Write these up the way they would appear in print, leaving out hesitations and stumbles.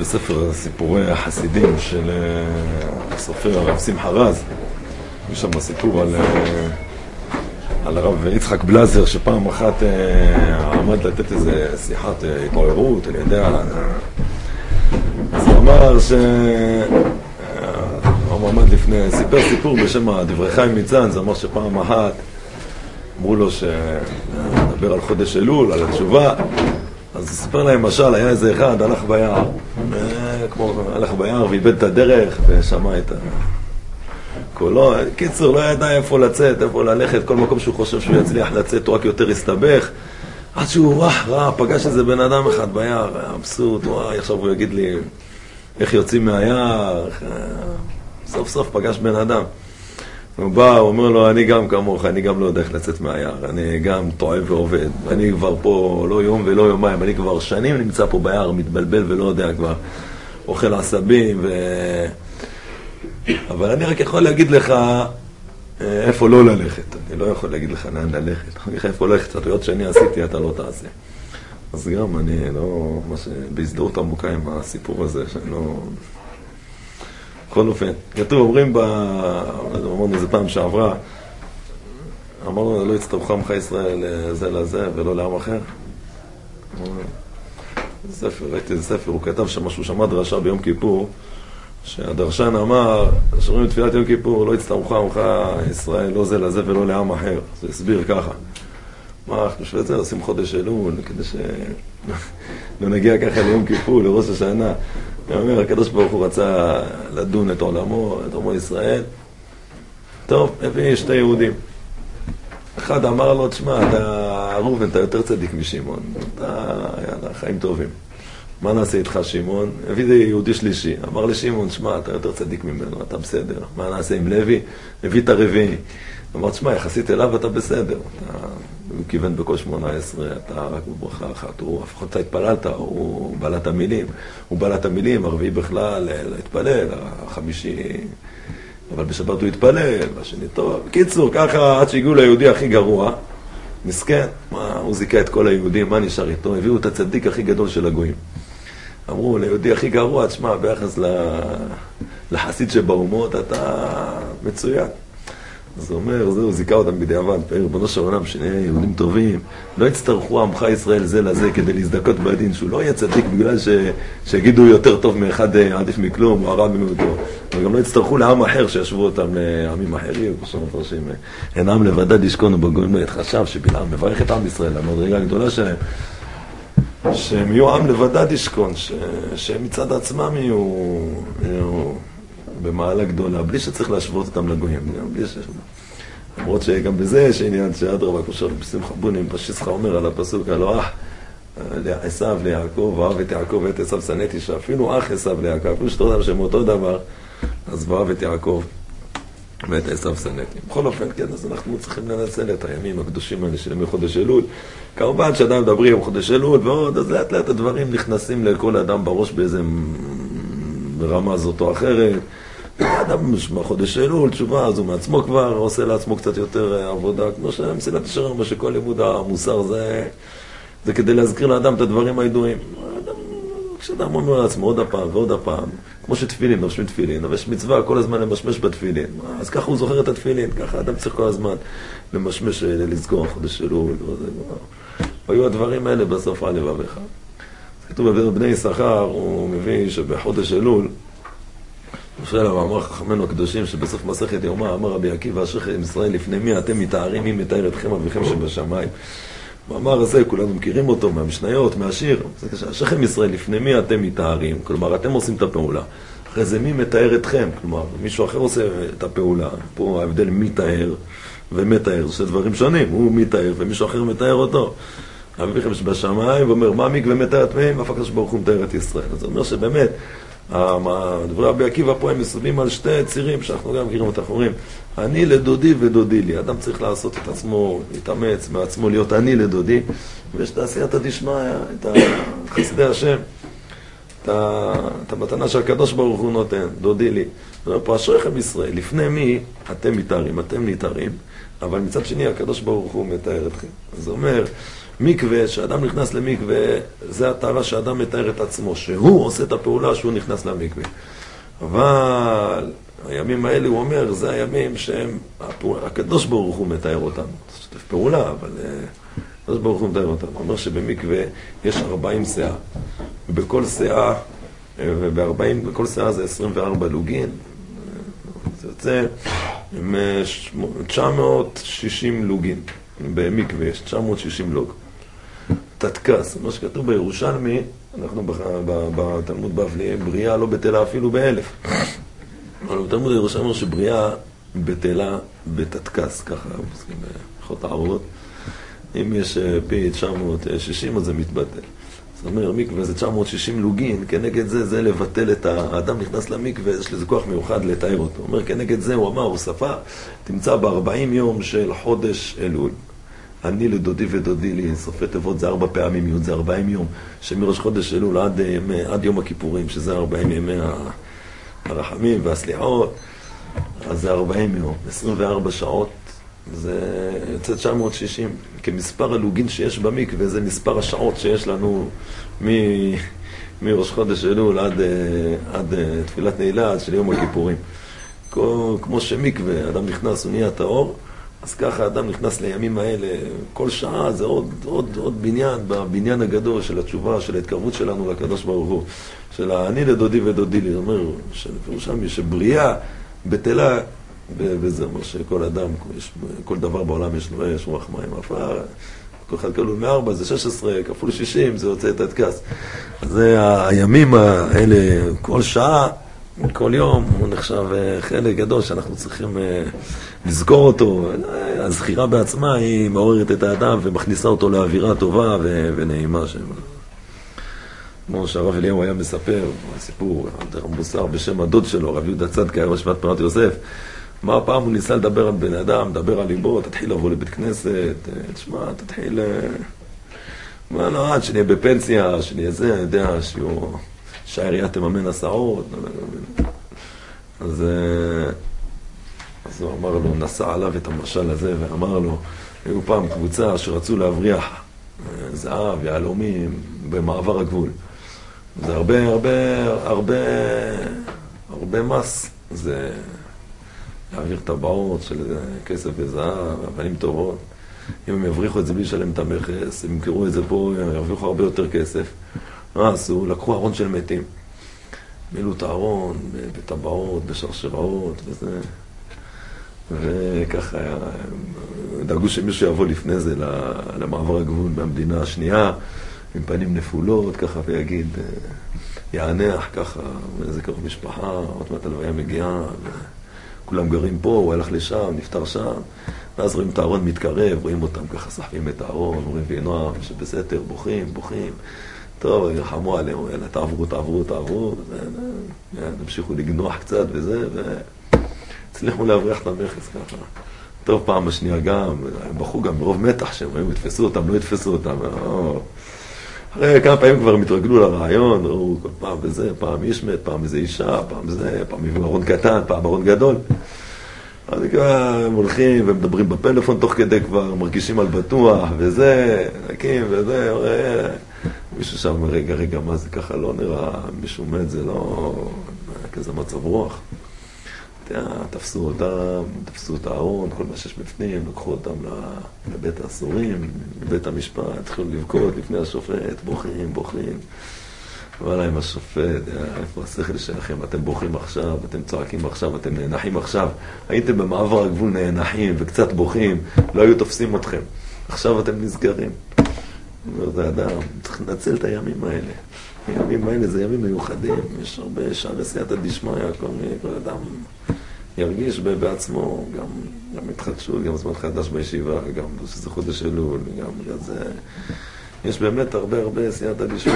בספר סיפורי החסידים של הסופר הרב שמחה רז. יש שם סיפור על הרב יצחק בלזר, שפעם אחת עמד לתת איזה שיחת התעוררות, אני יודע. אז הוא אמר הוא עמד לפני, סיפר סיפור בשם דברי חיים מצאנז. זה אמר שפעם אחת אמרו לו שנדבר על חודש אלול, על התשובה. אז הוא סיפר להם משל, היה איזה אחד, הלך ביער, הלך ביער ואיבד את הדרך ושמע את קולו. קיצור, לא ידע איפה לצאת, איפה ללכת, כל מקום שהוא חושב שהוא יצליח לצאת, הוא רק יותר הסתבך. עד שהוא ראה, פגש איזה בן אדם אחד ביער, אבסוט, עכשיו הוא יגיד לי איך יוצאים מהיער. סוף סוף פגש בן אדם. הוא בא, הוא אומר לו, אני גם כמוך, אני גם לא יודע איך לצאת מהיער, אני גם טועה ועובד, אני כבר פה לא יום ולא יומיים, אני כבר שנים נמצא פה ביער, מתבלבל ולא יודע, כבר אוכל עשבים אבל אני רק יכול להגיד לך איפה לא ללכת, אני לא יכול להגיד לך לאן ללכת, אני אומר לך איפה ללכת, הטעויות שאני עשיתי אתה לא תעשה. אז גם אני לא, בהזדהות עמוקה עם הסיפור הזה, שאני לא... בכל אופן, כתוב, אומרים אמרנו איזה פעם שעברה, אמרנו, לא יצטרכו עמך ישראל זה לזה ולא לעם אחר. ראיתי איזה ספר, הוא כתב שמשהו, שמע דרשה ביום כיפור, שהדרשן אמר, שאומרים בתפילת יום כיפור, לא יצטרכו עמך ישראל לא זה לזה ולא לעם אחר. זה הסביר ככה. מה, אנחנו שווה את זה, עושים חודש אלול, כדי שלא נגיע ככה ליום כיפור, לראש השנה. אני אומר, הקדוש ברוך הוא רצה לדון את עולמו, את עמו ישראל. טוב, הביא שתי יהודים. אחד אמר לו, תשמע, אתה ראובן, אתה יותר צדיק משמעון. אתה, יאללה, חיים טובים. מה נעשה איתך שמעון? הביא יהודי שלישי. אמר לשמעון, תשמע, אתה יותר צדיק ממנו, אתה בסדר. מה נעשה עם לוי? הביא את הרביעי. אמר, תשמע, יחסית אליו אתה בסדר. הוא כיוון בכל 18, אתה רק בברכה אחת, הוא אף אחד אתה התפללת, הוא בעלת המילים, הרביעי בכלל להתפלל, החמישי, אבל בשבת הוא התפלל, השני טוב. בקיצור, ככה עד שהגיעו ליהודי הכי גרוע, מסכן, הוא זיקה את כל היהודים, מה נשאר איתו? הביאו את הצדיק הכי גדול של הגויים. אמרו, ליהודי הכי גרוע, תשמע, ביחס לחסיד שבאומות, אתה מצוין. אז הוא אומר, זהו, זיקה אותם בדיעבד, ריבונו של עולם, שנהיה יהודים טובים, לא יצטרכו עמך ישראל זה לזה כדי להזדכות בדין, שהוא לא יהיה צדיק בגלל שיגידו יותר טוב מאחד עדיף מכלום, או הרע במיעוטו. וגם לא יצטרכו לעם אחר שישבו אותם לעמים אחרים, כמו שמפרשים, אין עם לבדד ישכון ובגויים לא יתחשב, שבלעם מברך את עם ישראל, המדרגה הגדולה שלהם, שהם יהיו עם לבדד ישכון, שהם מצד עצמם יהיו במעלה גדולה, בלי שצריך להשוות אותם לגויים, למרות שגם בזה יש עניין שאדרבה, כמו שאומר בשמחה בונים, פשיסחה אומר על הפסוק, הלא עשיו ליעקב, ואהב את יעקב ואת עשיו שנאתי, שאפילו אח עשיו ליעקב, אפילו שאתה יודע שהם אותו דבר, אז ואהב את יעקב ואת עשיו שנאתי. בכל אופן, כן, אז אנחנו צריכים לנצל את הימים הקדושים האלה של ימי חודש אלול. כמובן שאדם מדברים עם חודש אלול, ועוד, אז לאט לאט הדברים נכנסים לכל אדם בראש באיזה ברמה זאת או אחרת. אדם בחודש אלול, תשובה, אז הוא מעצמו כבר עושה לעצמו קצת יותר עבודה, כמו שמסילת ישרים, מה שכל לימוד המוסר זה כדי להזכיר לאדם את הדברים הידועים. כשאדם אומר לעצמו עוד הפעם ועוד הפעם, כמו שתפילין, נושמים תפילין, אבל יש מצווה כל הזמן למשמש בתפילין, אז ככה הוא זוכר את התפילין, ככה אדם צריך כל הזמן למשמש, לזכור חודש אלול. והיו הדברים האלה בסוף הלבביך. כתוב בבני יששכר, הוא מביא שבחודש אלול, שואל אמר חכמינו הקדושים שבסוף מסכת יומא אמר רבי עקיבא אשריכם ישראל לפני מי אתם מתארים, מי מתאר אתכם אביכם שבשמיים. המאמר הזה כולנו מכירים אותו מהמשניות, מהשיר. אשריכם ישראל לפני מי אתם מתארים, כלומר אתם עושים את הפעולה, אחרי זה מי מתאר אתכם, כלומר מישהו אחר עושה את הפעולה. פה ההבדל מתאר ומתאר, זה דברים שונים, הוא מתאר ומישהו אחר מתאר אותו. אביכם שבשמיים, ואומר מעמיק ומתאר את מי, ואף הקדוש ברוך הוא מתאר את ישראל. אז זה אומר שבאמת דברי רבי עקיבא פה הם מסובים על שתי צירים שאנחנו גם מכירים אותם, אומרים אני לדודי ודודי לי. אדם צריך לעשות את עצמו, להתאמץ מעצמו להיות אני לדודי, ויש את העשייתא דשמיא, את חסדי השם, את המתנה שהקדוש ברוך הוא נותן, דודי לי. זאת אומרת, פה אשריכם ישראל, לפני מי אתם מתארים, אתם נתארים, אבל מצד שני הקדוש ברוך הוא מתאר אתכם. אז זה אומר, מקווה, שאדם נכנס למקווה, זה הטהרה שאדם מתאר את עצמו, שהוא עושה את הפעולה שהוא נכנס למקווה. אבל הימים האלה, הוא אומר, זה הימים שהם, הקדוש ברוך הוא מתאר אותנו. זה שותף פעולה, אבל הקדוש ברוך הוא מתאר אותנו. הוא אומר שבמקווה יש 40 שאה, ובכל שאה, בכל שאה זה 24 לוגין, זה יוצא 960 לוגין. במקווה יש 960 לוג. תתקס, מה שכתוב בירושלמי, אנחנו בתלמוד בבלי, בריאה לא בטלה אפילו ב1000. אבל בתלמוד הירושלמי אומר שבריאה בטלה בתתקס, ככה, בחות הערות. אם יש פי 960, אז זה מתבטל. זאת אומרת, מקווה זה 960 לוגין, כנגד זה, זה לבטל את האדם נכנס למקווה, יש לזה כוח מיוחד לתאר אותו. הוא אומר, כנגד זה, הוא אמר, הוא ספר, תמצא ב40 יום של חודש אלול. אני לדודי ודודי לי, סופי תיבות זה 4 פעמים י', זה 40 יום, שמראש חודש אלול עד יום הכיפורים, שזה 40 ימי הרחמים והסליחות, אז זה 40 יום, 24 שעות, זה יוצא 960, כמספר הלוגין שיש במקווה, זה מספר השעות שיש לנו מראש חודש אלול עד תפילת נעילה של יום הכיפורים. כמו שמקווה, אדם נכנס, הוא נהיה טהור, אז ככה אדם נכנס לימים האלה, כל שעה זה עוד בניין, בבניין הגדול של התשובה, של ההתקרבות שלנו לקדוש ברוך הוא, של אני לדודי ודודי לי, זאת אומרת, שפירושם שבריאה בטלה, וזה אומר שכל אדם, כל דבר בעולם יש לו אש, רוח מים, עפר, כל אחד כלול מ4, זה 16, כפול 60, זה יוצא את התקס. אז זה הימים האלה, כל שעה, כל יום, הוא נחשב חלק גדול שאנחנו צריכים לזכור אותו. הזכירה בעצמה היא מעוררת את האדם ומכניסה אותו לאווירה טובה ונעימה. כמו שהרב אליהו היה מספר, סיפור מוסר בשם הדוד שלו, רב יהודה צדקה, היה ראש שבט פרת יוסף. מה פעם הוא ניסה לדבר על בן אדם, לדבר על ליבו, תתחיל לבוא לבית כנסת, תשמע, תתחיל... מה לא, עד שנהיה בפנסיה, שנהיה זה, אני יודע שהעירייה תממן הסעות. אז הוא אמר לו, נסע עליו את המשל הזה ואמר לו, היו פעם קבוצה שרצו להבריח זהב, יהלומים במעבר הגבול. זה הרבה מס, זה להעביר טבעות של כסף וזהב, אבנים טובות. אם הם יבריחו את זה בלי שלם את המכס, הם ימכרו את זה פה, הם ירוויחו הרבה יותר כסף. מה עשו? לקחו ארון של מתים. מילאו את הארון בטבעות, בשרשראות וזה. וככה דאגו שמישהו יבוא לפני זה למעבר הגבול במדינה השנייה, עם פנים נפולות, ככה, ויגיד, יענח ככה, איזה קרוב משפחה, עוד מעט הלוויה מגיעה, כולם גרים פה, הוא הלך לשם, נפטר שם, ואז רואים את הארון מתקרב, רואים אותם ככה, סחבים את הארון, אומרים וינוע, שבסתר, בוכים, טוב, ירחמו עליהם, יאללה, תעברו, נמשיכו לגנוח קצת וזה, והצליחו להבריח את המכס ככה. טוב, פעם השנייה גם, הם בחרו גם ברוב מתח שהם היו, יתפסו אותם, לא יתפסו אותם. אחרי כמה פעמים כבר הם התרגלו לרעיון, ראו כל פעם וזה, פעם איש מת, פעם איזה אישה, פעם זה, פעם עם ארון קטן, פעם ארון גדול. אז הם הולכים ומדברים בפלאפון תוך כדי כבר, מרגישים על בטוח, וזה, נקים וזה, מישהו שם, רגע, מה זה ככה לא נראה, מישהו מת, זה לא כזה מצב רוח. תפסו את הארון, כל מה שיש בפנים, לקחו אותם לבית האסורים, לבית המשפט, התחילו לבכות לפני השופט, בוכים. אבל להם השופט, איפה השכל שלכם? אתם בוכים עכשיו, אתם צועקים עכשיו, אתם נאנחים עכשיו. הייתם במעבר הגבול נאנחים וקצת בוכים, לא היו תופסים אתכם. עכשיו אתם נסגרים. זה אדם, צריך לנצל את הימים האלה. הימים האלה זה ימים מיוחדים, יש הרבה שערי סייעתא דשמיא, כל אדם ירגיש בעצמו, גם התחדשות, גם זמן חדש בישיבה, גם שזה חודש אלול, גם זה... יש באמת הרבה סייעתא דשמיא.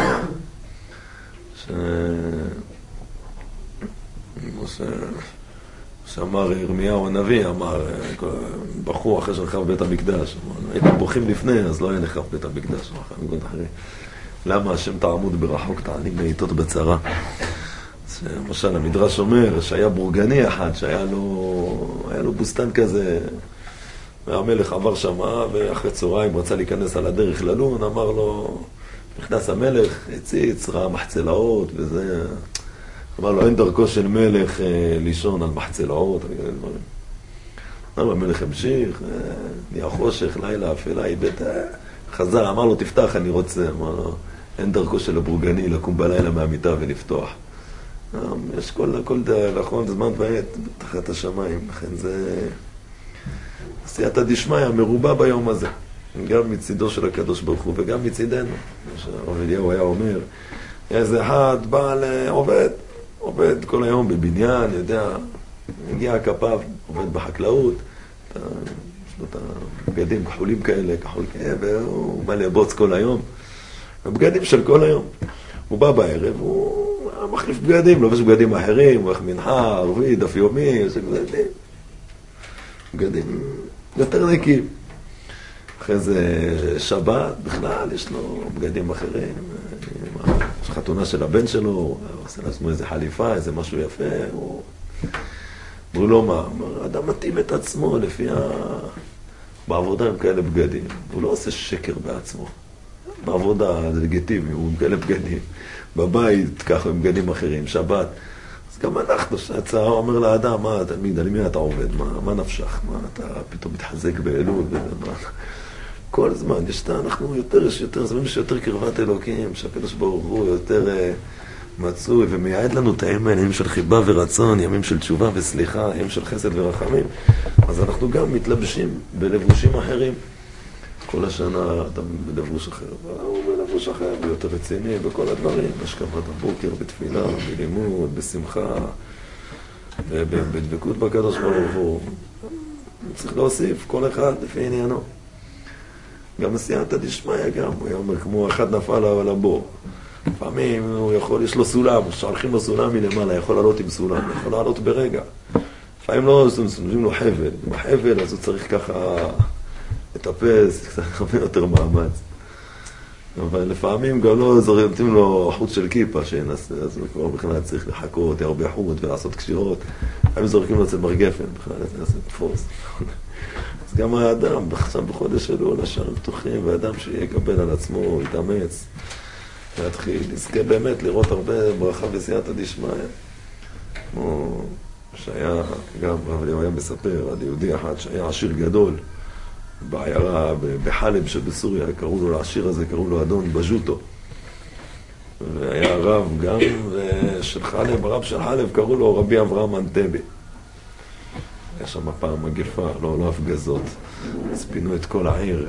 שאמר ירמיהו הנביא, אמר, בחור אחרי שנחרב בית המקדש, הייתם בוכים לפני, אז לא היה נחרב בית המקדש, למה השם תעמוד ברחוק תעני בעיתות בצרה? למשל המדרש אומר שהיה בורגני אחד, שהיה לו בוסתן כזה, והמלך עבר שמה, ואחרי צהריים רצה להיכנס על הדרך ללון, אמר לו, נכנס המלך, הציץ, ראה מחצלאות וזה, אמר לו, אין דרכו של מלך לישון על מחצלאות, אמר לו, המלך המשיך, נהיה חושך, לילה, אפלה, איבד, חזר, אמר לו, תפתח, אני רוצה, אמר לו, אין דרכו של הבורגני לקום בלילה מהמיטה ולפתוח. יש כל נכון, זמן ועת, תחת השמיים, לכן זה סייעתא דשמיא מרובה ביום הזה, גם מצידו של הקדוש ברוך הוא וגם מצידנו. הרב אליהו היה אומר, איזה אחד בעל עובד כל היום בבניין, יודע, מגיע הכפיו, עובד בחקלאות, יש לו את הבגדים כחולים כאלה, כחול כאלה, והוא מלא בוץ כל היום, הבגדים של כל היום. הוא בא בערב, הוא מחליף בגדים, לובש בגדים אחרים, הוא הולך מנחה, ערבי, דף יומי, יש בגדים. בגדים יותר נקים. אחרי זה שבת, בכלל, יש לו בגדים אחרים. יש חתונה של הבן שלו, הוא עושה לעצמו איזה חליפה, איזה משהו יפה. הוא לא מה, אדם מתאים את עצמו לפי בעבודה עם כאלה בגדים. הוא לא עושה שקר בעצמו. בעבודה זה לגיטימי, הוא עם כאלה בגדים. בבית, ככה, עם בגדים אחרים, שבת. אז גם אנחנו, שהצער אומר לאדם, מה, תלמיד, על מי אתה עובד? מה נפשך? מה, אתה פתאום מתחזק באלול? כל זמן, יש יותר זמן שיותר קרבת אלוקים, שהקדוש ברוך הוא יותר מצוי ומייעד לנו את הימים האלה, ימים של חיבה ורצון, ימים של תשובה וסליחה, ימים של חסד ורחמים. אז אנחנו גם מתלבשים בלבושים אחרים. כל השנה אתה בלבוש אחר, הוא בלבוש אחר, ביותר רציני, בכל הדברים, השקפת הבוקר, בתפילה, בלימוד, בשמחה, בדבקות בקדוש ברוך הוא. צריך להוסיף, כל אחד לפי עניינו. גם סייעתא דשמיא גם, הוא אומר, כמו אחד נפל על הבור. לפעמים הוא יכול, יש לו סולם, שולחים לו סולם מלמעלה, יכול לעלות עם סולם, יכול לעלות ברגע. לפעמים לא, נותנים לו חבל. עם החבל, אז הוא צריך ככה לטפס, קצת הרבה יותר מאמץ. אבל לפעמים גם לא נותנים לו חוט של כיפה שינסה, אז הוא כבר בכלל צריך לחכות, הרבה חוט ולעשות קשירות. לפעמים זורקים לו אצל מרגפן, בכלל זה תפוס. אז גם האדם, עכשיו בחודש שלו, לשערים פתוחים, והאדם שיקבל על עצמו, יתאמץ, להתחיל, יזכה באמת לראות הרבה ברכה וסייעתא דשמיא. כמו שהיה, גם רב אליהו היה מספר על יהודי אחד שהיה עשיר גדול, בעיירה בחלב שבסוריה, קראו לו לעשיר הזה, קראו לו אדון בז'וטו. והיה רב גם של חלב, הרב של חלב, קראו לו רבי אברהם אנטבי. היה שם פעם מגפה, לא הפגזות. אז פינו את כל העיר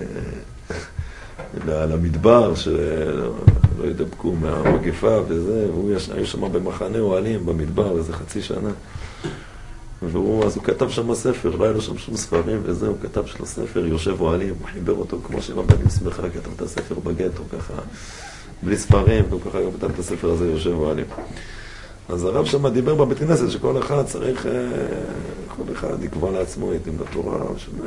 למדבר, שלא ידבקו מהמגפה וזה, והיו שם במחנה אוהלים במדבר איזה חצי שנה. אז הוא כתב שם ספר, לא היה לו שם שום ספרים וזה, הוא כתב שלו ספר, יושב אוהלים, הוא חיבר אותו כמו שבבנים שמחה, כתב את הספר בגטו ככה, בלי ספרים, והוא ככה כתב את הספר הזה, יושב אוהלים. אז הרב שם דיבר בבית כנסת שכל אחד צריך, כל אחד יקבע לעצמו עתים לתורה,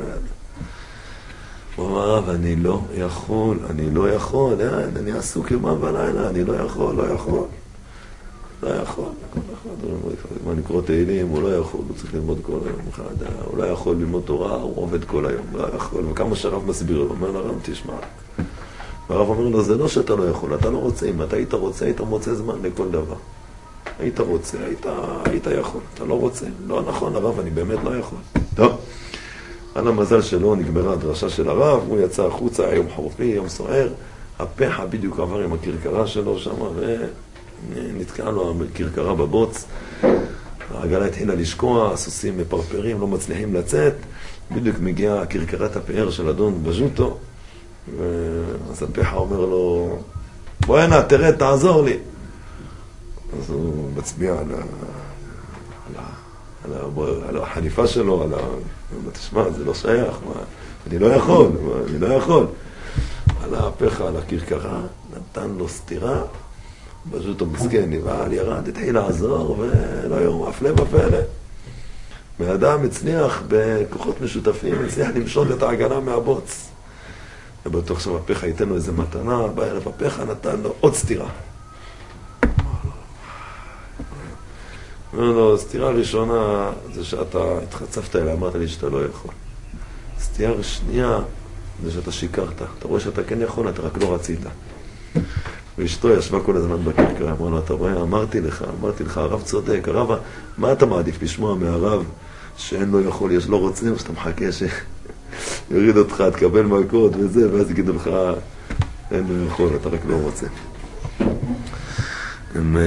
הוא אמר, רב, אני לא יכול, אני עסוק יומם ולילה, אני לא יכול. לא יכול, מה נקרוא תהילים, הוא לא יכול, הוא צריך ללמוד כל היום אחד, הוא לא יכול ללמוד תורה, הוא עובד כל היום, לא יכול, וכמה שהרב מסביר לו, הוא אומר לרב, תשמע. והרב אומר לו, זה לא שאתה לא יכול, אתה לא רוצה, אם אתה היית רוצה, היית מוצא זמן לכל דבר. היית רוצה, היית יכול, אתה לא רוצה, לא נכון, הרב, אני באמת לא יכול. טוב, על המזל שלו נגמרה הדרשה של הרב, הוא יצא החוצה, יום חורפי, יום סוער, הפחה בדיוק עבר עם הכרכרה שלו שם, נתקעה לו הכרכרה בבוץ, העגלה התחילה לשקוע, הסוסים מפרפרים, לא מצליחים לצאת, בדיוק מגיעה כרכרת הפאר של אדון בז'וטו, אז הפחה אומר לו, בוא הנה, תרד, תעזור לי. אז הוא מצביע על החליפה שלו, תשמע, זה לא שייך, אני לא יכול. על הפחה, על הכרכרה, נתן לו סתירה, בז'וטו מסכן, נבעל, ירד, התחיל לעזור, ולא יום, הפלא ופלא. מאדם הצליח בכוחות משותפים, הצליח למשול את העגלה מהבוץ. ובטוח שם הפחה ייתן לו איזה מתנה, בא אליו הפחה, נתן לו עוד סתירה. אומר לו, סתירה ראשונה זה שאתה התחצפת אליי, אמרת לי שאתה לא יכול. הסטייה השנייה זה שאתה שיקרת. אתה רואה שאתה כן יכול, אתה רק לא רצית. ואשתו ישבה כל הזמן בקרקע, אמרה לו, אתה רואה, אמרתי לך, הרב צודק, הרב, מה אתה מעדיף לשמוע מהרב שאין לו יכול, יש לא רוצה, או שאתה מחכה שיוריד אותך, תקבל מכות וזה, ואז יגידו לך, אין לו יכול, אתה רק לא רוצה. הם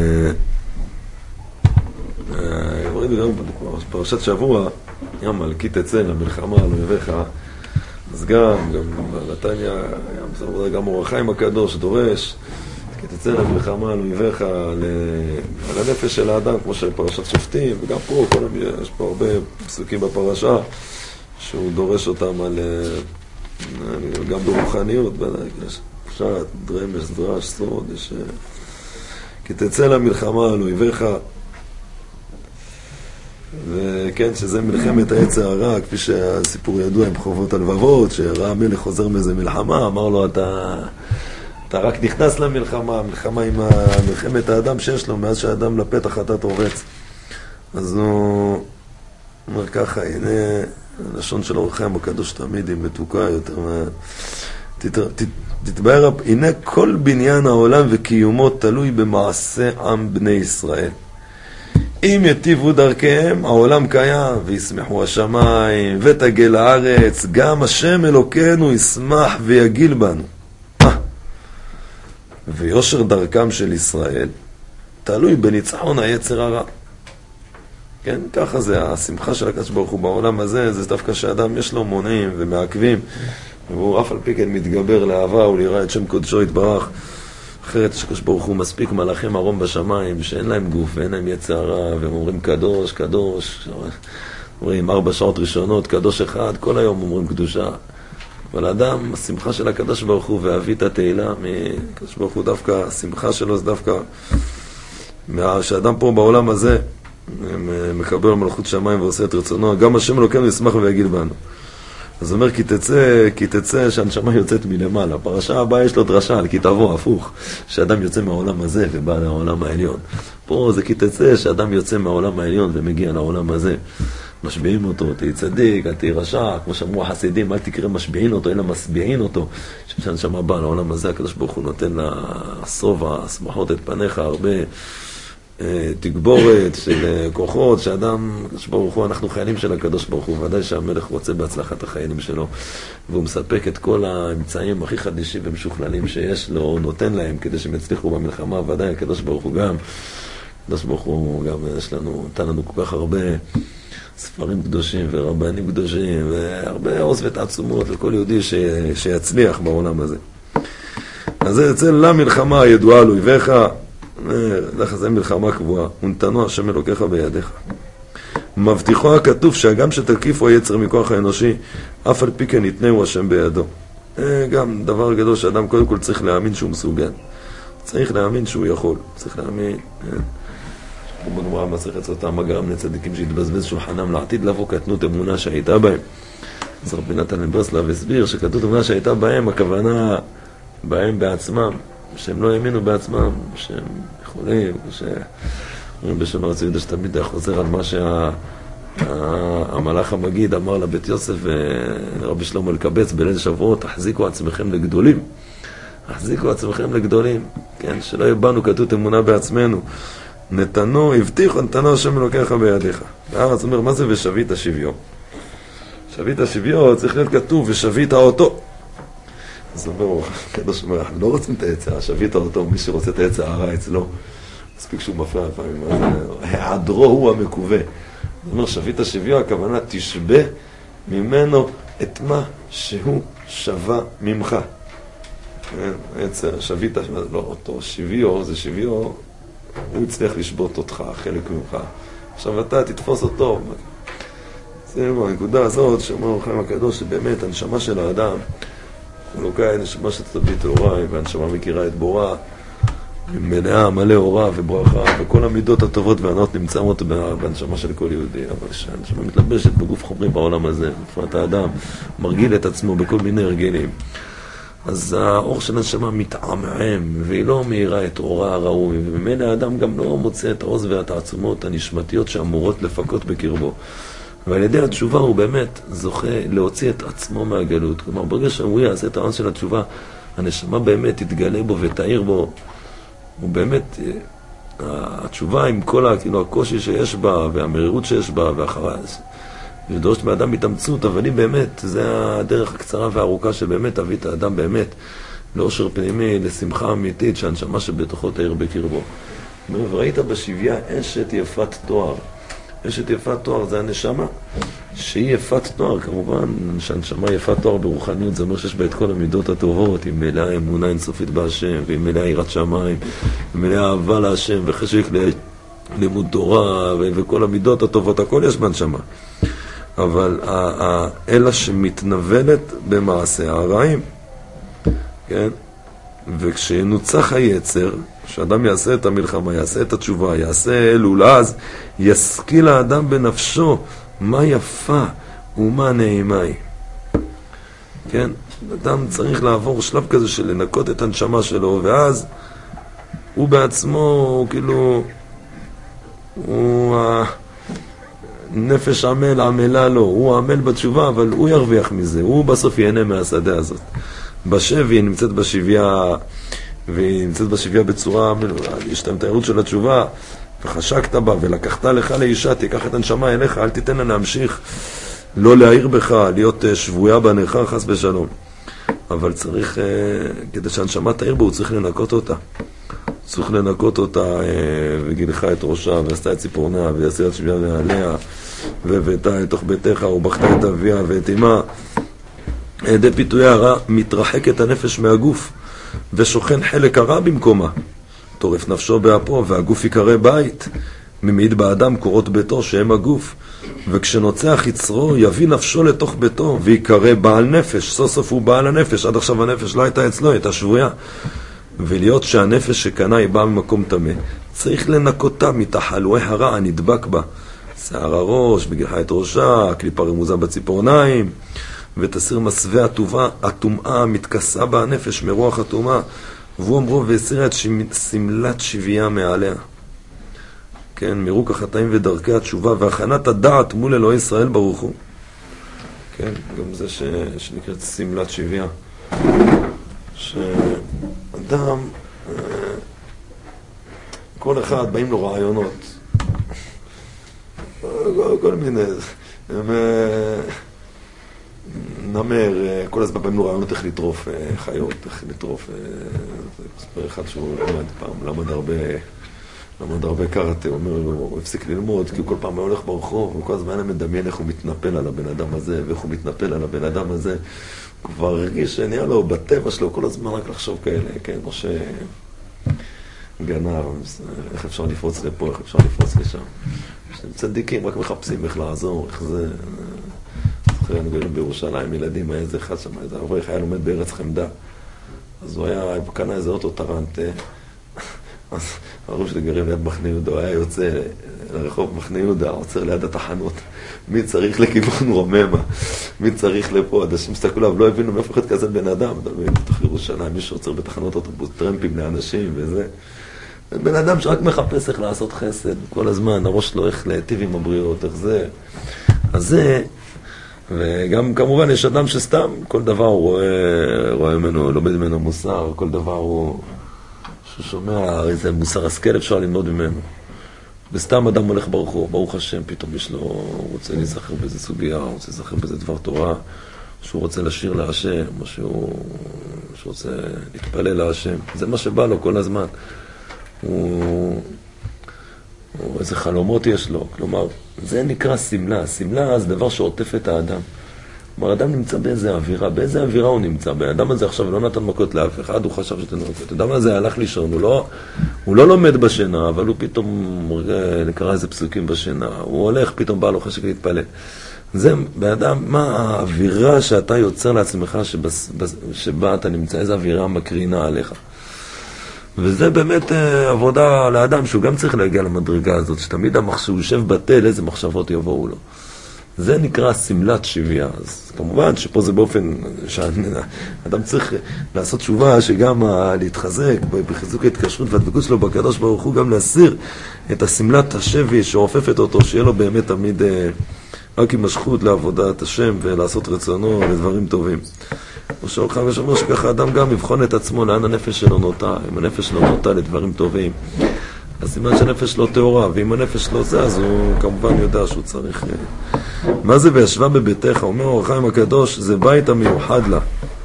אומרים גם בפרשת שבוע, ים מלכי תצא למלחמה על אויביך, אז גם בנתניה, גם אור החיים הקדוש דורש, כי תצא למלחמה על אויביך, על הנפש של האדם, כמו שפרשת שופטים, וגם פה, יש פה הרבה פסוקים בפרשה, שהוא דורש אותם על, גם ברוחניות, פשט, דרמש, דרש, סוד, כי תצא למלחמה על אויביך, וכן, שזה מלחמת העץ הרע, כפי שהסיפור ידוע עם חובות הלבבות, שראה המלך חוזר מאיזה מלחמה, אמר לו, אתה רק נכנס למלחמה, המלחמה עם מלחמת האדם שיש לו, מאז שהאדם לפתח אתה תורץ. אז הוא אומר ככה, הנה, הלשון של אור החיים הקדוש תמיד היא מתוקה יותר תתבהר, הנה כל בניין העולם וקיומו תלוי במעשה עם בני ישראל. אם יטיבו דרכיהם, העולם קיים, וישמחו השמיים, ותגל הארץ, גם השם אלוקינו ישמח ויגיל בנו. ויושר דרכם של ישראל, תלוי בניצחון היצר הרע. כן, ככה זה, השמחה של הקדוש ברוך הוא בעולם הזה, זה דווקא שאדם יש לו מונעים ומעכבים, והוא אף על פי כן מתגבר לאהבה וליראה את שם קודשו יתברך. אחרת שקדוש ברוך הוא מספיק מלאכים ארום בשמיים, שאין להם גוף ואין להם יצר הרע, והם אומרים קדוש, קדוש, אומרים 4 שעות ראשונות, קדוש אחד, כל היום אומרים קדושה. אבל האדם, השמחה של הקדוש ברוך הוא והביא את התהילה, הקדוש ברוך הוא דווקא, השמחה שלו זה דווקא, שהאדם פה בעולם הזה, מקבל מלכות שמיים ועושה את רצונו, גם השם אלוקינו ישמח ויגיל בנו. אז הוא אומר, כי תצא שהנשמה יוצאת מלמעלה. פרשה הבאה יש לו דרשה על כי תבוא, הפוך, שאדם יוצא מהעולם הזה ובא לעולם העליון. פה זה כי תצא שאדם יוצא מהעולם העליון ומגיע לעולם הזה. משביעים אותו, תהי צדיק, אל תהי רשע, כמו שאמרו החסידים, אל תקרא משביעים אותו, אלא מסביעים אותו. שהנשמה באה לעולם הזה, הקדוש ברוך הוא נותן לה סובה, שמחות את פניך, הרבה תגבורת של כוחות, שאדם, הקדוש ברוך הוא, אנחנו חיילים של הקדוש ברוך הוא, ודאי שהמלך רוצה בהצלחת החיילים שלו, והוא מספק את כל האמצעים הכי חדישים ומשוכללים שיש לו, נותן להם כדי שהם יצליחו במלחמה, ודאי הקדוש ברוך הוא גם, הקדוש ברוך הוא גם יש לנו, נתן לנו כל כך הרבה ספרים קדושים ורבנים קדושים, והרבה עוז ותעצומות לכל יהודי שיצליח בעולם הזה. אז זה יצא למלחמה הידועה על אויביך, לך זה מלחמה קבועה, ונתנו השם אלוקיך בידיך. מבטיחו הכתוב שהגם שתקיפו היצר מכוח האנושי, אף על פי כן יתנהו השם בידו. גם דבר גדול שאדם קודם כל צריך להאמין שהוא מסוגל. צריך להאמין שהוא יכול. צריך להאמין. כמו בגמרא מסכת סוטה, מה גרם לצדיקים שהתבזבז שולחנם לעתיד לבוא קטנות אמונה שהייתה בהם. אז רבי נתן מברסלב הסביר שקטנות אמונה שהייתה בהם, הכוונה בהם בעצמם. שהם לא האמינו בעצמם, שהם יכולים, שאומרים בשם ארץ יהודה שתמיד היה חוזר על מה שהמלאך המגיד אמר לבית יוסף ורבי שלמה אלקבץ בליל שבועות, תחזיקו עצמכם לגדולים, תחזיקו עצמכם לגדולים, כן, שלא יבנו כתות אמונה בעצמנו, נתנו, הבטיחו, נתנו השם אלוקיך בידיך. והארץ אומר, מה זה ושבית השוויון? שבית השוויון צריך להיות כתוב ושבית אותו. אז אומר, הקדוש אומר, אנחנו לא רוצים את העצה, שבית אותו, מי שרוצה את העצה הרע אצלו, מספיק שהוא מפריע לפעמים, העדרו הוא המקווה. זאת אומרת, שבית השוויון, הכוונה, תשבה ממנו את מה שהוא שווה ממך. העצה, שבית, לא אותו, שוויו, זה שוויו, הוא יצליח לשבות אותך, חלק ממך. עכשיו אתה תתפוס אותו. זה הנקודה הזאת, שאומר חיים הקדוש, שבאמת הנשמה של האדם, הוא לוקח נשמה שתביא תאורה, והנשמה מכירה את בורא, מלאה, מלא אורה וברכה, וכל המידות הטובות והנאות נמצאות בנשמה של כל יהודי. אבל שהנשמה מתלבשת בגוף חומרי בעולם הזה, בפרט האדם מרגיל את עצמו בכל מיני הרגלים. אז האור של הנשמה מתעמעם, והיא לא מאירה את אורה הראוי, וממילא האדם גם לא מוצא את העוז והתעצומות הנשמתיות שאמורות לפקות בקרבו. ועל ידי התשובה הוא באמת זוכה להוציא את עצמו מהגלות. כלומר, ברגע שהוא יעשה את העניין של התשובה, הנשמה באמת תתגלה בו ותאיר בו. הוא באמת, התשובה עם כל הקושי שיש בה והמרירות שיש בה ואחריה, ודורשת מאדם התאמצות, אבל היא באמת, זה הדרך הקצרה והארוכה שבאמת תביא את האדם באמת לאושר פנימי, לשמחה אמיתית, שהנשמה שבתוכו תאיר בקרבו. וראית בשביה אשת יפת תואר. אשת יפת תואר זה הנשמה, שהיא יפת תואר, כמובן שהנשמה יפת תואר ברוחניות, זה אומר שיש בה את כל המידות הטובות, היא מלאה אמונה אינסופית בהשם, והיא מלאה יראת שמיים, היא מלאה אהבה להשם, וחשק לימוד תורה, וכל המידות הטובות, הכל יש בנשמה. אבל האלה שמתנוולת במעשה הרעים, כן? וכשינוצח היצר, כשאדם יעשה את המלחמה, יעשה את התשובה, יעשה אלול, אז ישכיל האדם בנפשו מה יפה ומה נעימה היא. כן? אדם צריך לעבור שלב כזה של לנקות את הנשמה שלו, ואז הוא בעצמו, כאילו, הוא נפש עמל, עמלה לו, הוא עמל בתשובה, אבל הוא ירוויח מזה, הוא בסוף ייהנה מהשדה הזאת. בשבי היא נמצאת בשביה, והיא נמצאת בשביה בצורה, יש את התיירות של התשובה, וחשקת בה ולקחת לך לאישה, תיקח את הנשמה אליך, אל תיתן לה להמשיך, לא להעיר בך, להיות שבויה בנכה, חס ושלום. אבל צריך, כדי שהנשמה תעיר בו, הוא צריך לנקות אותה. צריך לנקות אותה, וגילחה את ראשה, ועשתה את ציפורניה, ועשתה את שביה ועליה, והבאתה לתוך ביתך, ובכתה את אביה ואת אמה. ידי פיתויי הרע מתרחקת הנפש מהגוף, ושוכן חלק הרע במקומה. טורף נפשו באפו, והגוף יקרא בית. ממעיד באדם קורות ביתו, שהם הגוף. וכשנוצח יצרו, יביא נפשו לתוך ביתו, ויקרא בעל נפש. סוף סוף הוא בעל הנפש. עד עכשיו הנפש לא הייתה אצלו, הייתה שבויה. ולהיות שהנפש שקנה היא באה ממקום טמא, צריך לנקותה מתחלואי הרע הנדבק בה. שיער הראש, בגילחה את ראשה, קליפה רמוזה בציפורניים, ותסיר מסווה הטומאה המתכסה בה הנפש מרוח הטומאה. והוא אמרו והסירה את סמלת שבייה מעליה. כן, מירוק החטאים ודרכי התשובה והכנת הדעת מול אלוהי ישראל ברוך הוא. כן, גם זה שנקראת סמלת שבייה. שאדם, כל אחד באים לו רעיונות, כל מיני, נמר, כל הזמן באים לו רעיונות איך לטרוף חיות, איך לטרוף, ספר אחד שהוא למד הרבה קראטה, הוא אומר לו, הוא הפסיק ללמוד, כי הוא כל פעם הולך ברחוב, וכל הזמן היה מדמיין איך הוא מתנפל על הבן אדם הזה, ואיך הוא מתנפל על הבן אדם הזה. הוא כבר הרגיש שנהיה לו בטבע שלו כל הזמן רק לחשוב כאלה, כן, כמו שגנר, איך אפשר לפרוץ לפה, איך אפשר לפרוץ לשם. שהם צדיקים, רק מחפשים איך לעזור, איך זה... זוכרנו גרים בירושלים, ילדים, היה איזה אחד שם, איזה אברך היה לומד בארץ חמדה, אז הוא היה, קנה איזה אוטו טרנט, אז הרוב שלי גרים ליד מחנה יהודה, הוא היה יוצא לרחוב מחנה יהודה, עוצר ליד התחנות, מי צריך לכיוון רוממה, מי צריך לפה, אנשים הסתכלו עליו, לא הבינו מאיפה אחד כזה בן אדם, בתוך ירושלים, מי שעוצר בתחנות אוטובוס, טרמפים לאנשים וזה, בן אדם שרק מחפש איך לעשות חסד, כל הזמן, הראש לא איך להיטיב עם הבריאות, איך זה, אז זה, וגם כמובן יש אדם שסתם, כל דבר הוא רואה ממנו, לומד ממנו מוסר, כל דבר הוא שומע, איזה מוסר השכל אפשר ללמוד ממנו. וסתם אדם הולך ברחוב, ברוך השם, פתאום יש לו, הוא רוצה להיזכר באיזה סוגיה, הוא רוצה להיזכר באיזה דבר תורה, שהוא רוצה לשיר להשם, או שהוא רוצה להתפלל להשם. זה מה שבא לו כל הזמן. איזה חלומות יש לו. כלומר, זה נקרא סמלה. סמלה זה דבר שעוטף את האדם. כלומר, אדם נמצא באיזה אווירה. באיזה אווירה הוא נמצא? האדם הזה עכשיו לא נתן מכות לאף אחד, הוא חשב שתן מכות. האדם הזה הלך לישון, הוא לא לומד בשינה, אבל הוא פתאום נקרא איזה פסוקים בשינה. הוא הולך, פתאום בא לו חשק להתפלל. זה, באדם, מה האווירה שאתה יוצר לעצמך שבה אתה נמצא? איזה אווירה מקרינה עליך? וזה באמת עבודה לאדם שהוא גם צריך להגיע למדרגה הזאת, שתמיד שהוא יושב בתל, איזה מחשבות יבואו לו. זה נקרא סמלת שבייה. אז כמובן שפה זה באופן שאדם צריך לעשות תשובה שגם להתחזק בחיזוק ההתקשרות והדבקות שלו בקדוש ברוך הוא, גם להסיר את הסמלת השבי שעופפת אותו, שיהיה לו באמת תמיד רק הימשכות לעבודת השם ולעשות רצונו לדברים טובים. כמו שאומר שאומר שככה אדם גם יבחון את עצמו לאן הנפש שלו נוטה. אם הנפש לא נוטה לדברים טובים, אז סימן שהנפש לא טהורה, ואם הנפש לא זה, אז הוא כמובן יודע שהוא צריך... מה זה וישבה בביתך? אומר אור החיים הקדוש, זה בית המיוחד לה.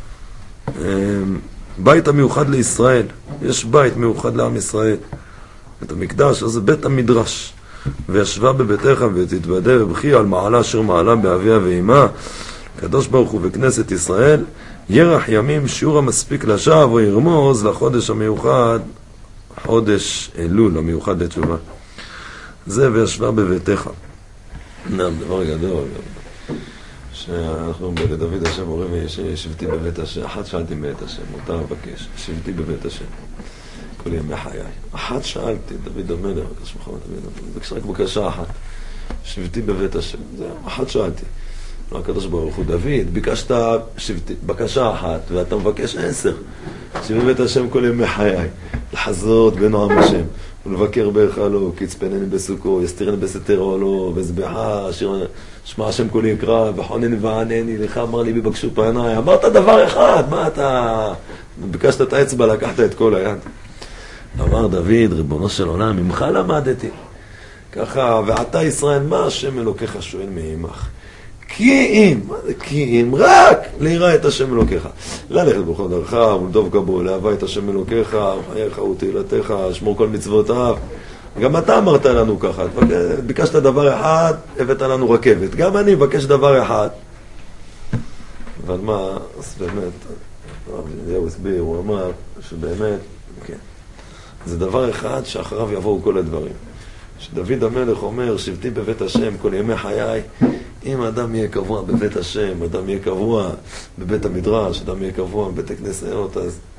בית המיוחד לישראל. יש בית מיוחד לעם ישראל. את המקדש, אז זה בית המדרש. וישבה בביתך ותתוודה ובכי על מעלה אשר מעלה באביה ואימה. הקדוש ברוך הוא בכנסת ישראל, ירח ימים שיעור המספיק לשווא או ירמוז לחודש המיוחד, חודש אלול המיוחד לתשובה. זה וישבה בביתך. דבר גדול. שאנחנו לדוד השם אומרים, שבתי בבית השם. אחת שאלתי בבית השם, אותה אבקש. שבתי בבית השם. כל ימי חיי. אחת שאלתי, דוד המלך, בקש רק בקשה אחת. שבתי בבית השם. זה אחת שאלתי. הקדוש ברוך הוא, דוד, ביקשת בקשה אחת, ואתה מבקש 10. שבבית השם כל ימי חיי. לחזות בנועם השם. ולבקר בהיכלו, כי יצפנני בסוכו, יסתירני בסתרו לו, וזבחה, שמע השם כל יקרא, וחונני וענני, לך אמר לי בבקשו פניי. אמרת דבר אחד, מה אתה... ביקשת את האצבע, לקחת את כל היד. אמר דוד, ריבונו של עולם, ממך למדתי. ככה, ועתה ישראל, מה השם אלוקיך שואל מעמך? כי אם, מה זה כי אם? רק ליראה את השם אלוקיך. ללכת בכל דרכך, ולדוב גבו, להבא את השם אלוקיך, חייך ותהילתך, שמור כל מצוותיו. גם אתה אמרת לנו ככה, ביקשת דבר אחד, הבאת לנו רכבת. גם אני מבקש דבר אחד. אבל מה, אז באמת, זהו הסביר, הוא אמר שבאמת, כן, זה דבר אחד שאחריו יבואו כל הדברים. שדוד המלך אומר, שבתי בבית השם כל ימי חיי. אם אדם יהיה קבוע בבית השם, אדם יהיה קבוע בבית המדרש, אדם יהיה קבוע בבית הכנסיות,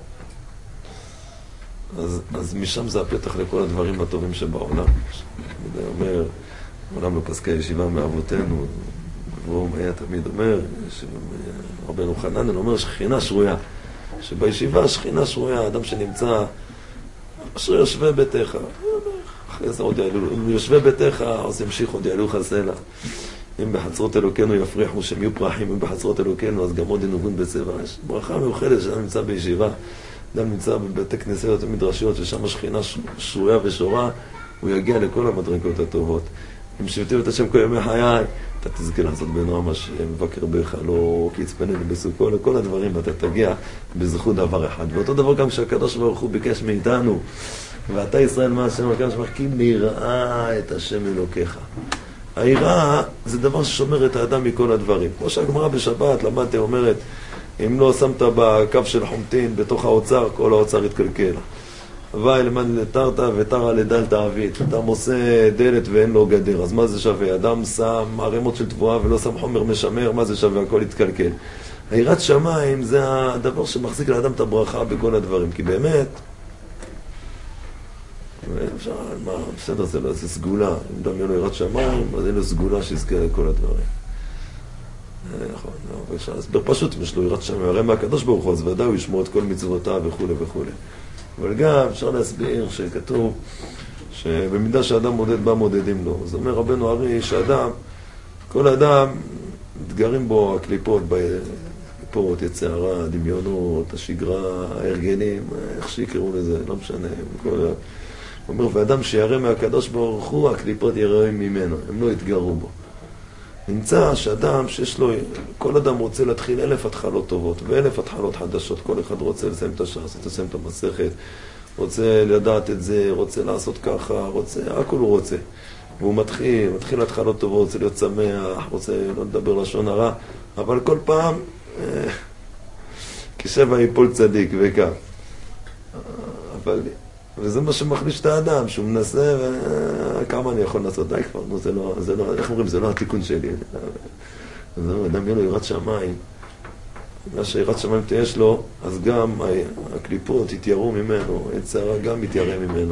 אז משם זה הפתח לכל הדברים הטובים שבעולם. אני אומר, עולם לא פסקי ישיבה מאבותינו, והוא היה תמיד אומר, רבנו חננאל אומר שכינה שרויה, שבישיבה שכינה שרויה, אדם שנמצא, אשר יושבי ביתך, אחרי זה עוד יעלו, אם יושבי ביתך, אז ימשיך עוד יעלו חסלה. אם בחצרות אלוקינו יפריחו שהם יהיו פרחים, אם בחצרות אלוקינו אז גם עוד ינוגון בצבע. יש ברכה מיוחדת שאדם נמצא בישיבה, אדם נמצא בבתי כנסיות ומדרשיות ששם השכינה שרויה ושורה, הוא יגיע לכל המדרגות הטובות. אם שבתי את השם כל ימי חיי, אתה תזכה לעשות בנועם השם, מבקר בך, לא כי יצפנני בסוכו, לכל הדברים אתה תגיע בזכות דבר אחד. ואותו דבר גם שהקדוש ברוך הוא ביקש מאיתנו, ואתה ישראל מה השם הקדוש ברוך הוא, כי ליראה את השם אלוקיך. היראה זה דבר ששומר את האדם מכל הדברים. כמו שהגמרא בשבת למדתם אומרת, אם לא שמת בקו של חומטין בתוך האוצר, כל האוצר יתקלקל. ואי למען לתרתא ותרא לדלת עבית. אדם עושה דלת ואין לו גדר, אז מה זה שווה? אדם שם ערימות של תבואה ולא שם חומר משמר, מה זה שווה? הכל יתקלקל. היראת שמיים זה הדבר שמחזיק לאדם את הברכה בכל הדברים, כי באמת אפשר, מה, בסדר, זה לא, זה סגולה. אם אדם יהיה לו יראת שמיים, אז אין לו סגולה שיזכה לכל הדברים. נכון, אפשר להסביר פשוט, אם יש לו יראת שמיים, הרי מהקדוש ברוך הוא, אז ודאי הוא ישמור את כל מצוותיו וכו' וכו'. אבל גם אפשר להסביר שכתוב שבמידה שאדם מודד בה מודדים לו. אז אומר רבנו ארי שאדם, כל אדם מתגרים בו הקליפות, הקליפות, יצערה, דמיונות, השגרה, ההרגלים, איך שיקראו לזה, לא משנה. הוא אומר, ואדם שירא מהקדוש ברוך הוא, הקליפות יראים ממנו, הם לא יתגרו בו. נמצא שאדם שיש לו, כל אדם רוצה להתחיל 1000 התחלות טובות ו1000 התחלות חדשות. כל אחד רוצה לסיים את הש"ס, לסיים את המסכת, רוצה לדעת את זה, רוצה לעשות ככה, רוצה, הכל הוא רוצה. והוא מתחיל התחלות טובות, רוצה להיות שמח, רוצה לא לדבר לשון הרע, אבל כל פעם כשבע ייפול צדיק וכך. וזה מה שמחליש את האדם, שהוא מנסה, וכמה אני יכול לעשות, די כבר, זה לא, איך אומרים, זה לא התיקון שלי. אז אדם יהיה לו יראת שמיים, מה שיראת שמיים תהיה לו, אז גם הקליפות יתיירו ממנו, יצרה גם יתיירה ממנו.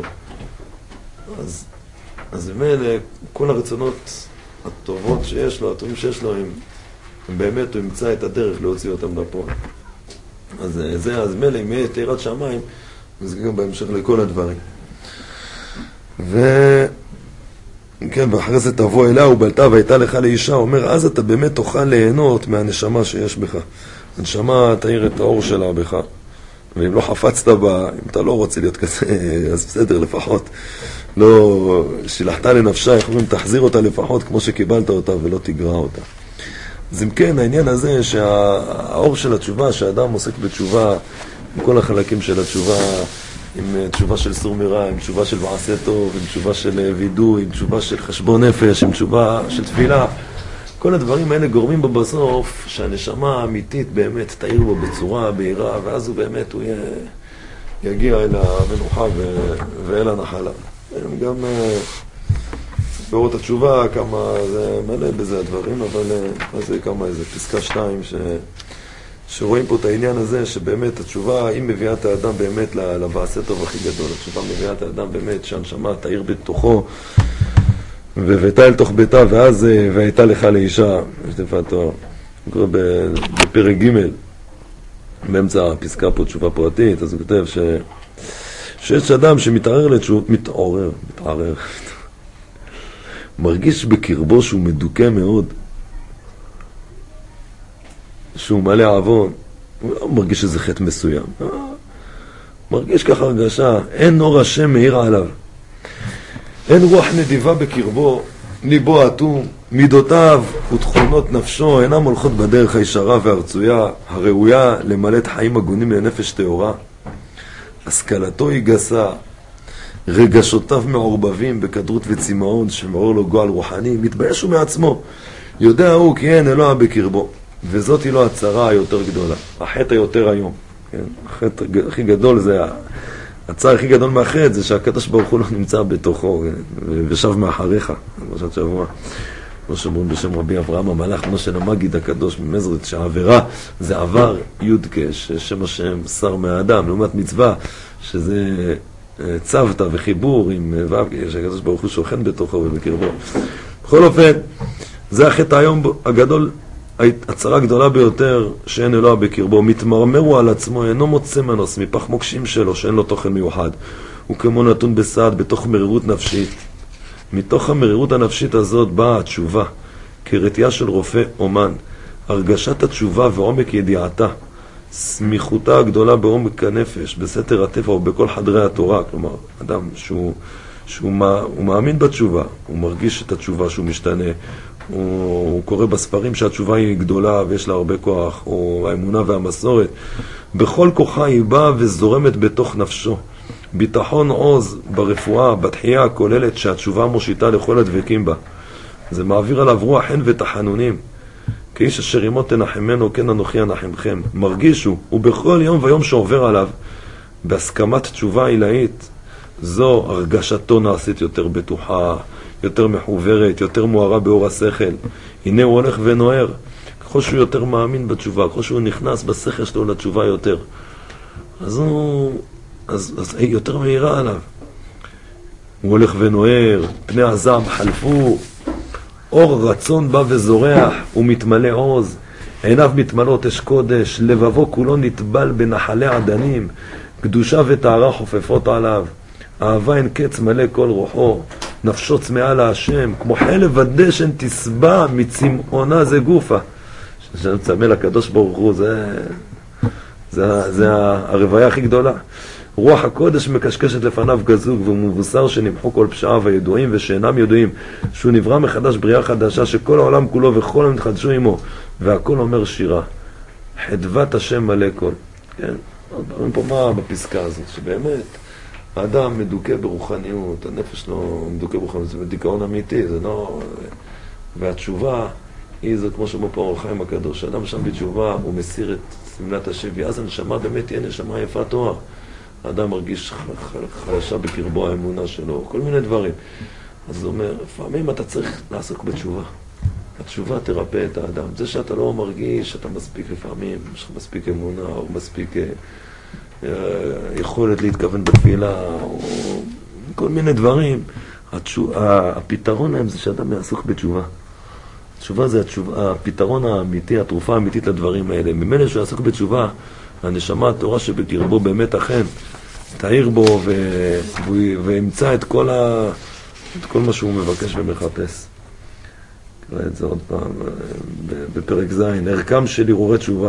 אז במילא, כל הרצונות הטובות שיש לו, הטובים שיש לו, הם באמת, הוא ימצא את הדרך להוציא אותם לפועל. אז מילא, אם יהיה את יראת שמיים, זה גם בהמשך לכל הדברים. כן, ואחרי זה תבוא אליה ובלתה והייתה לך לאישה, אומר, אז אתה באמת תוכל ליהנות מהנשמה שיש בך. הנשמה תאיר את האור שלה בך, ואם לא חפצת בה, אם אתה לא רוצה להיות כזה, אז בסדר, לפחות לא שילחת לנפשה, איך אומרים, תחזיר אותה לפחות כמו שקיבלת אותה ולא תגרע אותה. אז אם כן, העניין הזה שהאור של התשובה, שהאדם עוסק בתשובה, עם כל החלקים של התשובה, עם תשובה של סור מרע, עם תשובה של מעשה טוב, עם תשובה של וידוי, עם תשובה של חשבון נפש, עם תשובה של תפילה, כל הדברים האלה גורמים בו בסוף שהנשמה האמיתית באמת תאיר בו בצורה בהירה, ואז הוא באמת הוא יגיע אל המנוחה ואל הנחלה. גם באורות התשובה כמה זה מלא בזה הדברים, אבל זה כמה איזה פסקה 2 שרואים פה את העניין הזה שבאמת התשובה היא מביאה את האדם באמת למעשה טוב הכי גדול. התשובה מביאה את האדם באמת שהנשמה תאיר בתוכו והבאתה אל תוך ביתה, ואז והייתה לך לאישה, יש תפת תואר, קורא בפרק ג' באמצע הפסקה פה תשובה פרטית, אז הוא כותב שיש אדם שמתערער מתערער מרגיש בקרבו שהוא מדוכא מאוד, שהוא מלא עוון, הוא לא מרגיש איזה חטא מסוים, מרגיש ככה הרגשה, אין אור השם מאיר עליו, אין רוח נדיבה בקרבו, ליבו אטום, מידותיו ותכונות נפשו אינם הולכות בדרך הישרה והרצויה, הראויה למלאת חיים הגונים לנפש טהורה. השכלתו היא גסה, רגשותיו מעורבבים בכדרות וצמאון שמעור לו גועל רוחני, מתבייש הוא מעצמו, יודע הוא כי אין אלוה בקרבו, וזאת היא לו הצרה היותר גדולה, החטא היותר היום. כן? החטא הכי גדול זה הצער הכי גדול מהחטא, זה שהקדוש ברוך הוא לא נמצא בתוכו ושב מאחריך, פרשת שבוע. כמו שאומרים בשם רבי אברהם המלאך, משה למגיד הקדוש ממזרית, שהעבירה זה עבר יודקה, ששם השם שר מהאדם, לעומת מצווה, שזה צוותא וחיבור עם ו', שהקדוש ברוך הוא שוכן בתוכו ובקרבו. בכל אופן, זה החטא היום הגדול, הצרה הגדולה ביותר שאין אלוה בקרבו, מתמרמרו על עצמו, אינו מוצא מנוס מפח מוקשים שלו שאין לו תוכן מיוחד, הוא כמו נתון בסעד בתוך מרירות נפשית. מתוך המרירות הנפשית הזאת באה התשובה, כרתיעה של רופא אומן, הרגשת התשובה ועומק ידיעתה, סמיכותה הגדולה בעומק הנפש, בסתר הטבע ובכל חדרי התורה. כלומר, אדם שהוא מאמין בתשובה, הוא מרגיש את התשובה שהוא משתנה, הוא קורא בספרים שהתשובה היא גדולה ויש לה הרבה כוח, או האמונה והמסורת, בכל כוחה היא באה וזורמת בתוך נפשו, ביטחון עוז ברפואה, בתחייה הכוללת שהתשובה מושיטה לכל הדבקים בה. זה מעביר עליו רוח חן ותחנונים, כאיש אשר עמו תנחמנו כן אנוכי אנחמכם. מרגיש הוא, ובכל יום ויום שעובר עליו בהסכמת תשובה עילאית, זו הרגשתו נעשית יותר בטוחה, יותר מחוברת, יותר מוארה באור השכל. הנה הוא הולך ונוער, ככל שהוא יותר מאמין בתשובה, ככל שהוא נכנס בשכל שלו לתשובה יותר, אז יותר מהירה עליו. הוא הולך ונוער, פני הזעם חלפו, אור רצון בא וזורח, הוא מתמלא עוז, עיניו מתמלאות אש קודש, לבבו כולו נטבל בנחלי עדנים, קדושה וטהרה חופפות עליו, אהבה אין קץ מלא כל רוחו, נפשו צמאה להשם, כמו חלב הדשן תסבע מצמאונה זה גופה. שמצמא לקדוש ברוך הוא, זה הרוויה הכי גדולה. רוח הקודש מקשקשת לפניו גזוג, והוא מבוסר שנמחו כל פשעיו הידועים ושאינם ידועים, שהוא נברא מחדש בריאה חדשה, שכל העולם כולו וכל הם התחדשו עמו, והכל אומר שירה, חדבת השם מלא כל. כן, אומרים פה מה בפסקה הזאת, שבאמת האדם מדוכא ברוחניות, הנפש לא מדוכא ברוחניות, זה דיכאון אמיתי, זה לא... והתשובה היא זאת, כמו שאומר פה אור החיים הקדוש, האדם שם בתשובה הוא מסיר את סמלת השבי, אז הנשמה באמת תהיה נשמה יפה תואר. האדם מרגיש חלשה בקרבו האמונה שלו, כל מיני דברים. אז הוא אומר, לפעמים אתה צריך לעסוק בתשובה. התשובה תרפא את האדם. זה שאתה לא מרגיש שאתה מספיק לפעמים, יש לך מספיק אמונה, או מספיק יכולת להתכוון בתפילה, או כל מיני דברים. הפתרון להם זה שאדם יעסוק בתשובה. התשובה זה הפתרון האמיתי, התרופה האמיתית לדברים האלה. ממילא שהוא יעסוק בתשובה, הנשמה התורה שבקרבו באמת אכן תאיר בו וימצא את את כל מה שהוא מבקש ומחפש. נראה את זה עוד פעם בפרק ז', ערכם של הרהורי תשובה.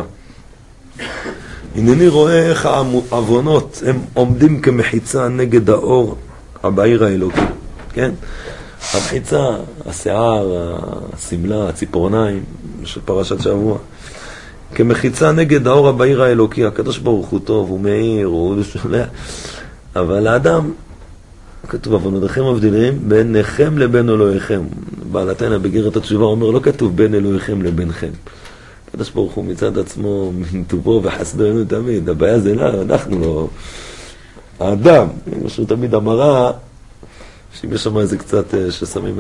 הנני רואה איך העוונות הם עומדים כמחיצה נגד האור הבהיר האלוקי, כן? המחיצה, השיער, הסמלה, הציפורניים של פרשת שבוע, כמחיצה נגד האור הבהיר האלוקי. הקדוש ברוך הוא טוב, הוא מאיר, הוא שולח, אבל האדם, כתוב, עוונותיכם מבדילים ביניכם לבין אלוהיכם. בעל התניא בגרת התשובה אומר, לא כתוב בין אלוהיכם לבינכם. הקדוש ברוך הוא מצד עצמו, מטובו וחסדנו תמיד. הבעיה זה לא, אנחנו לא. האדם, משהו תמיד המראה, שאם יש שם איזה קצת ששמים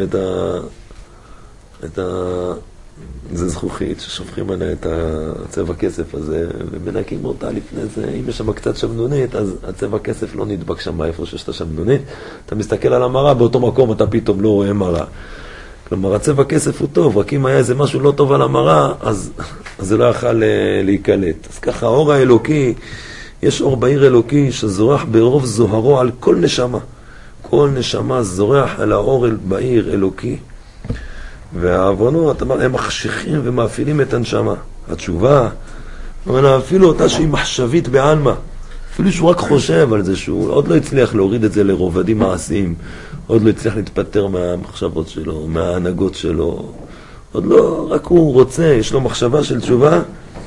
זה זכוכית, ששופכים עליה את הצבע כסף הזה, ומנקים אותה לפני זה. אם יש שם קצת שמנונית, אז הצבע כסף לא נדבק שם איפה שיש את השמנונית. אתה מסתכל על המראה, באותו מקום אתה פתאום לא רואה מראה. כלומר, הצבע כסף הוא טוב, רק אם היה איזה משהו לא טוב על המראה, אז זה לא יכל להיקלט. אז ככה, האור האלוקי, יש אור בהיר אלוקי שזורח ברוב זוהרו על כל נשמה. כל נשמה זורח על האור בהיר אלוקי. והעוונות, הם מחשיכים ומאפילים את הנשמה. התשובה, אפילו אותה שהיא מחשבית בעלמא, אפילו שהוא רק חושב על זה, שהוא עוד לא הצליח להוריד את זה לרובדים מעשיים, עוד לא הצליח להתפטר מהמחשבות שלו, מההנהגות שלו, עוד לא, רק הוא רוצה, יש לו מחשבה של תשובה,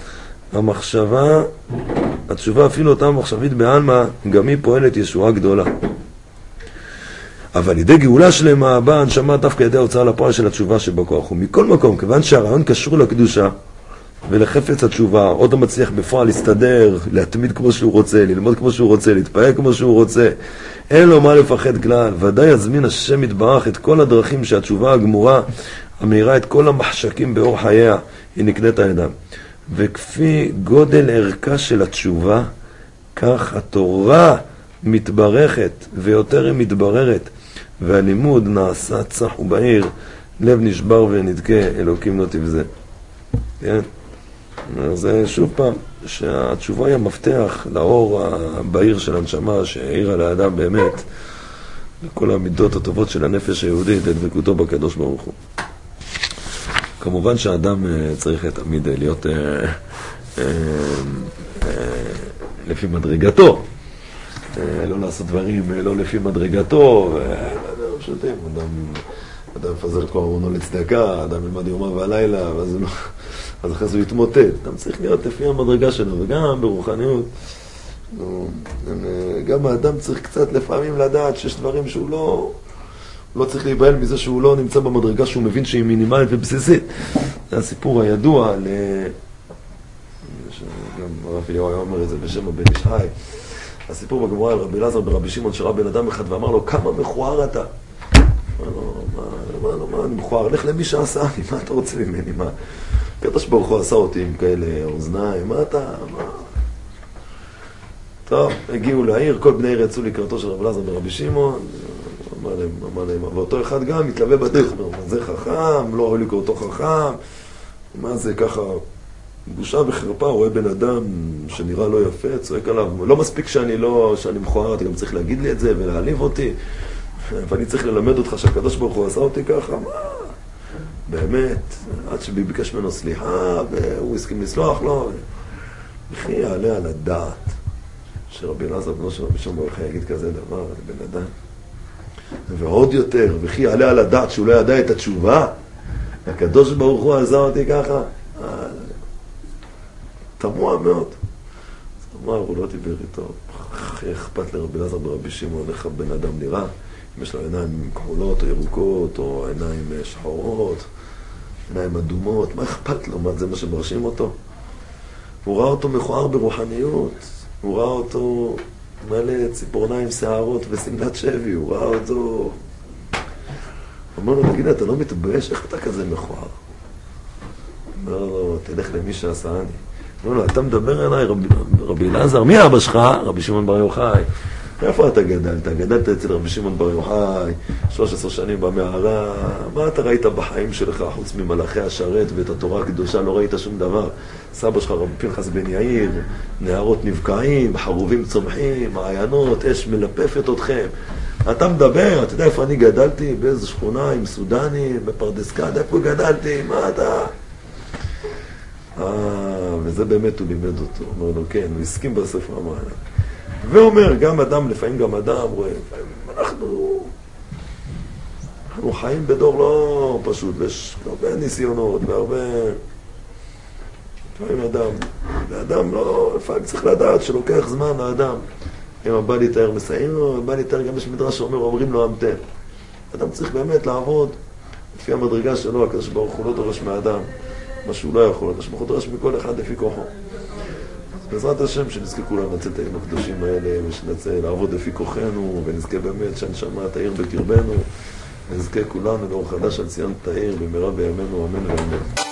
התשובה אפילו אותה מחשבית בעלמא, גם היא פועלת ישועה גדולה. אבל לידי גאולה שלמה באה הנשמה דווקא ידי ההוצאה לפועל של התשובה שבכוח. ומכל מקום, כיוון שהרעיון קשור לקדושה ולחפץ התשובה, עוד לא מצליח בפועל להסתדר, להתמיד כמו שהוא רוצה, ללמוד כמו שהוא רוצה, להתפעל כמו שהוא רוצה, אין לו מה לפחד כלל. ודאי יזמין השם יתברך את כל הדרכים שהתשובה הגמורה המאירה את כל המחשקים באור חייה, היא נקנית הידם. וכפי גודל ערכה של התשובה, כך התורה מתברכת ויותר היא מתבררת, והלימוד נעשה צח ובהיר, לב נשבר ונדכה, אלוקים לא תבזה. כן? אז שוב פעם, שהתשובה היא המפתח לאור הבהיר של הנשמה שהעירה לאדם באמת לכל המידות הטובות של הנפש היהודית, את דבקותו בקדוש ברוך הוא. כמובן שהאדם צריך תמיד להיות לפי מדרגתו, לא לעשות דברים לא לפי מדרגתו, פשוטים, אדם מפזר את כל ארונו לצדקה, אדם ילמד יומה והלילה, אז אחרי זה הוא יתמוטט. אדם צריך להיות לפי המדרגה שלו, וגם ברוחניות, גם האדם צריך קצת לפעמים לדעת שיש דברים שהוא לא צריך להיבהל מזה שהוא לא נמצא במדרגה שהוא מבין שהיא מינימלית ובסיסית. זה הסיפור הידוע, גם הרב אליהו היה אומר את זה בשם הבן איש חי, הסיפור בגמרא על רבי אלעזר ברבי שמעון, שראה בן אדם אחד ואמר לו, כמה מכוער אתה? אמר לו, מה אני מכוער? לך למי שעשה לי, מה אתה רוצה ממני? מה? הקדוש ברוך הוא עשה אותי עם כאלה אוזניים, מה אתה? טוב, הגיעו לעיר, כל בני עיר יצאו לקראתו של רבי אלעזר ברבי שמעון, אמר להם, ואותו אחד גם מתלווה בדרך, זה חכם, לא ראוי לקראתו חכם, מה זה ככה? בושה וחרפה, הוא רואה בן אדם שנראה לא יפה, צועק עליו, לא מספיק שאני מכוער, אתה גם צריך להגיד לי את זה ולהעליב אותי, ואני צריך ללמד אותך שהקדוש ברוך הוא עשה אותי ככה, מה? באמת, עד שביקש ממנו סליחה, והוא הסכים לסלוח לו, וכי יעלה על הדעת שרבי אלעזר בנו של רבי שמעון בר יוחאי יגיד כזה דבר לבן אדם, ועוד יותר, וכי יעלה על הדעת שהוא לא ידע את התשובה, הקדוש ברוך הוא עשה אותי ככה, תמוה מאוד. אז אמר, הוא לא דיבר איתו, אכפת לרבי אלעזר ברבי שמעון איך הבן אדם נראה, אם יש לו עיניים כחולות או ירוקות, או עיניים שחורות, עיניים אדומות, מה אכפת לו? מה זה מה שמרשים אותו? הוא ראה אותו מכוער ברוחניות, הוא ראה אותו מלא ציפורניים שערות וסמלת שבי, הוא ראה אותו... אמר לו, תגיד, אתה לא מתבייש? איך אתה כזה מכוער? אמר לו, תלך למי שעשני. אמר לו, אתה מדבר אליי, רבי אלעזר, מי אבא שלך? רבי שמעון בר יוחאי. איפה אתה גדלת? גדלת אצל רבי שמעון בר יוחאי, 13 שנים במערה, מה אתה ראית בחיים שלך חוץ ממלאכי השרת ואת התורה הקדושה? לא ראית שום דבר. סבא שלך רבי פנחס בן יאיר, נהרות נבקעים, חרובים צומחים, מעיינות, אש מלפפת אתכם. אתה מדבר, אתה יודע איפה אני גדלתי? באיזו שכונה עם סודני, בפרדס כד, איפה גדלתי? מה אתה? וזה באמת הוא לימד אותו. הוא אומר לו, כן, הוא הסכים בספר המעלה. ואומר, גם אדם, לפעמים גם אדם, רואה, אנחנו חיים בדור לא פשוט, ויש הרבה ניסיונות, והרבה... לפעמים אדם לא... לפעמים צריך לדעת שלוקח זמן לאדם. אם הבא להתאר מסיים, הבא להתאר גם יש מדרש שאומר, אומרים לו המתן. אדם צריך באמת לעבוד לפי המדרגה שלו, הקדוש ברוך הוא לא דורש מהאדם, מה שהוא לא יכול, הקדוש ברוך הוא דורש מכל אחד לפי כוחו. בעזרת השם שנזכה כולנו לנצל את הימים הקדושים האלה, ושנצא לעבוד לפי כוחנו, ונזכה באמת שהנשמה תאיר בקרבנו, ונזכה כולנו לאור חדש על ציון תאיר במהרה בימינו, אמן ואמן.